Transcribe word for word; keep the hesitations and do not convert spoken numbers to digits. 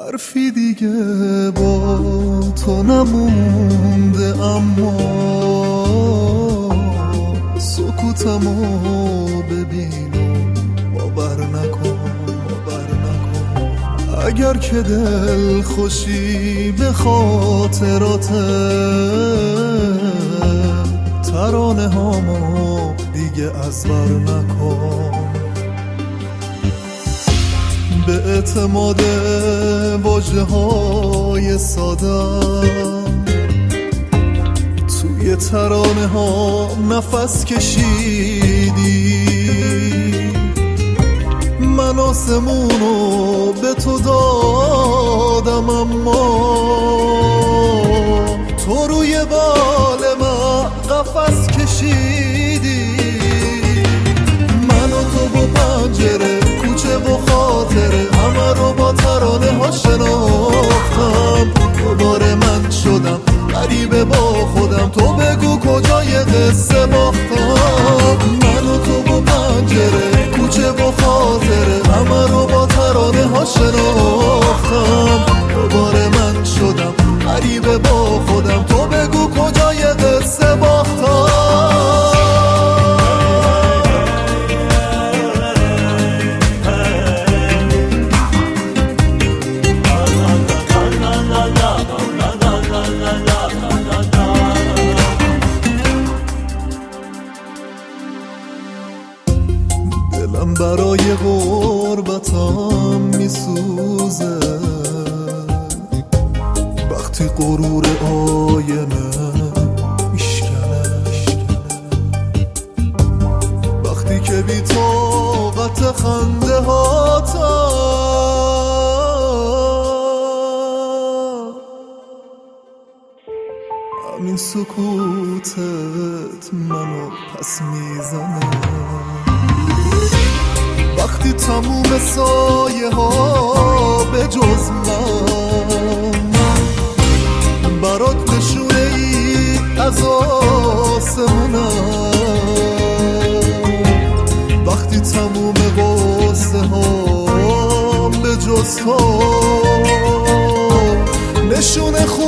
حرفی دیگه با تو نمونده، اما سکوتمو ببین و باور نکن باور نکن. اگر که دل خوشی به خاطرات ترانه هامو دیگه از بر نکن. به اعتماد واژه های سادم توی ترانه ها نفس کشیدی. من آسمونو به تو دادم، اما تو روی بال من قفس کشیدی. من و تو و پنجره، کوچه و خاطره، همه رو با ترانه ها شناختم. دوباره من شدم غریبه با خودم، تو بگو کجای قصه باختم. من و تو و پنجره، کوچه و خاطره، همه رو با ترانه ها شناختم. دوباره من شدم غریبه با خودم، تو بگو کجای قصه باختم. دلم برای غربتم میسوزه وقتی غرور آینه میشکنه، وقتی که بی طاقت خنده هاتم همین سکوتت منو پس میزنه. وقتی تموم سایه ها به جز من برات نشونه ای از آسمونم، وقتی تموم قصه ها به جز تو نشونه خون